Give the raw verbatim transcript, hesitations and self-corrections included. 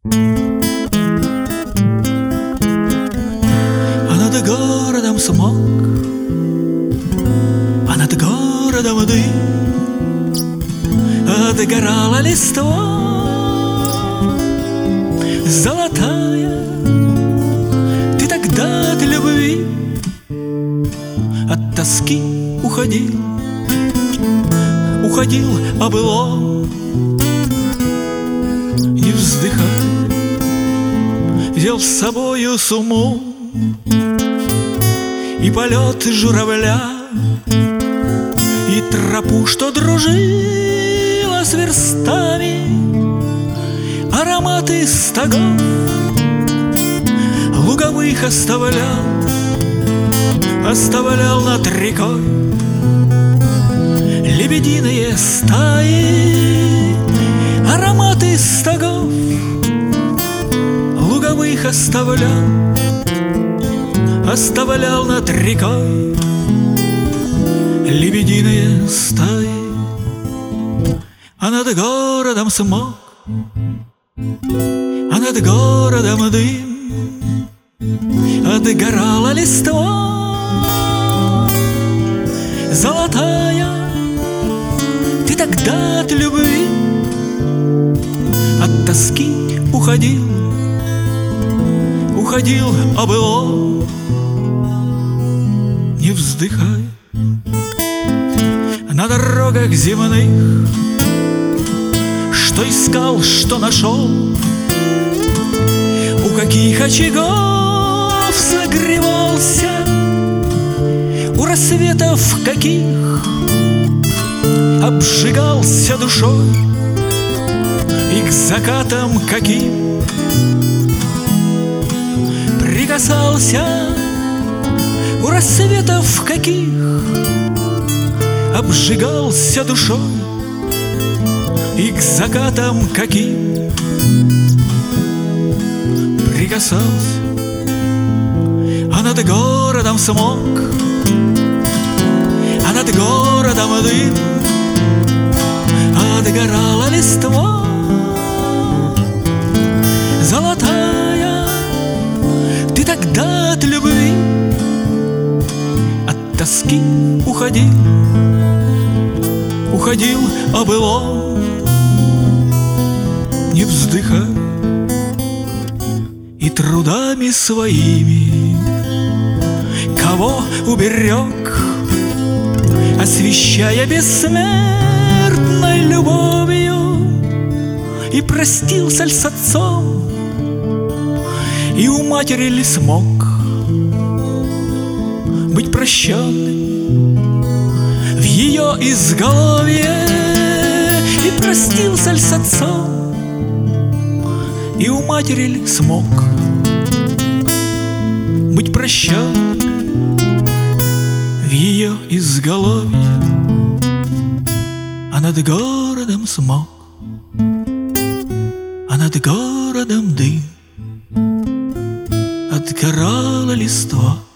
А над городом смог, а над городом дым, отгорала листва золотая. Ты тогда от любви, от тоски уходил, уходил о былом, не вздыхай. Взял с собою сумму и полет журавля, и тропу, что дружила с верстами, ароматы стогов луговых оставлял, оставлял над рекой лебединые стаи, ароматы стогов луговых оставлял, оставлял над рекой лебединые стаи. А над городом смог, а над городом дым, отгорала листва золотая. Ты тогда от любви, от тоски уходил, уходил о былом, не вздыхай. На дорогах земных, что искал, что нашел, у каких очагов согревался, у рассветов каких обжигался душой, и к закатам каким прикасался, у рассветов каких обжигался душой, и к закатам каким прикасался. А над городом смог, а над городом дым, отгорала листва золотая. Ты тогда от любви, от тоски уходил, уходил о былом, не вздыхай. И трудами своими кого уберег, освещая бессмертной любовью, и простился ль с отцом, и у матери ли смог быть прощенным в ее изголовье, и простился ль с отцом, и у матери ли смог быть прощенным в ее изголовье. А над городом смог, а над городом дым, отгорала листва